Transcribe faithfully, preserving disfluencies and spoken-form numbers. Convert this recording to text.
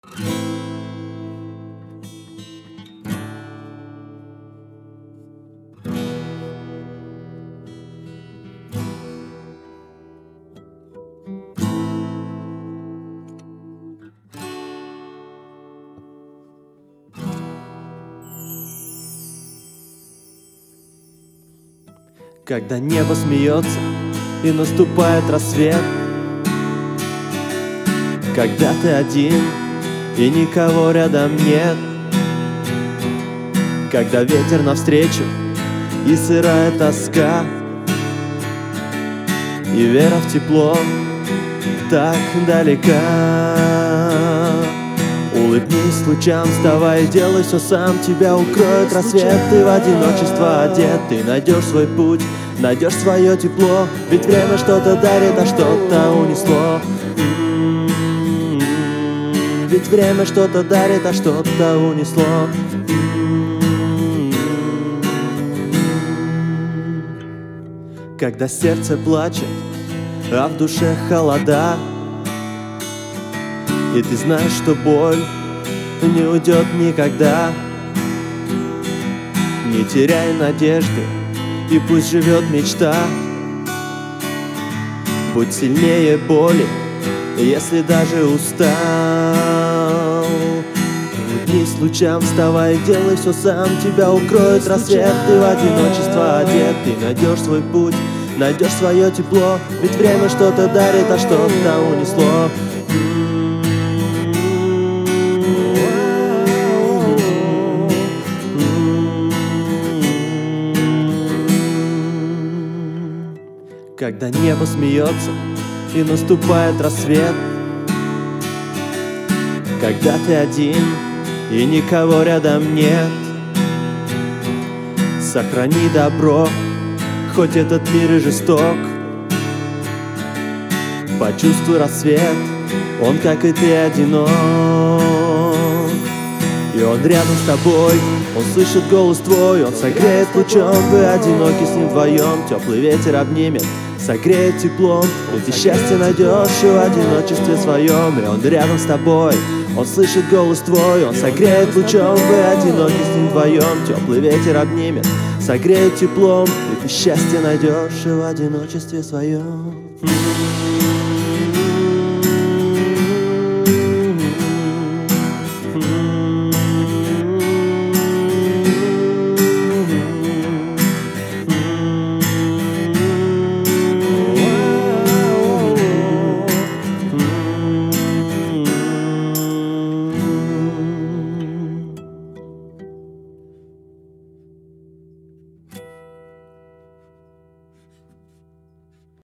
Когда небо смеется и наступает рассвет, когда ты один и никого рядом нет, когда ветер навстречу и сырая тоска, и вера в тепло так далека. Улыбнись лучам, вставай, делай все сам, тебя укроет рассвет. Ты в одиночество одет, ты найдешь свой путь, найдешь свое тепло. Ведь время что-то дарит, а что-то унесло. М-м-м. Ведь время что-то дарит, а что-то унесло. М-м-м. Когда сердце плачет, а в душе холода, и ты знаешь, что боль не уйдет никогда, не теряй надежды, и пусть живет мечта. Будь сильнее боли, если даже устал. Улыбнись лучам, вставай, делай все сам, тебя укроет рассвет. Ты в одиночество одет, ты найдешь свой путь, найдешь свое тепло. Ведь время что-то дарит, а что-то унесло. Когда небо смеется и наступает рассвет, когда ты один и никого рядом нет, сохрани добро, хоть этот мир и жесток. Почувствуй рассвет, он, как и ты, одинок. И он рядом с тобой, он слышит голос твой, он согреет лучом. Вы одиноки с ним вдвоем, теплый ветер обнимет, согреет теплом. И ты счастье найдешь в одиночестве своем. И он рядом с тобой, он слышит голос твой, он согреет лучом. Вы одиноки с ним вдвоем, теплый ветер обнимет, согреет теплом. И ты счастье найдешь в одиночестве своем.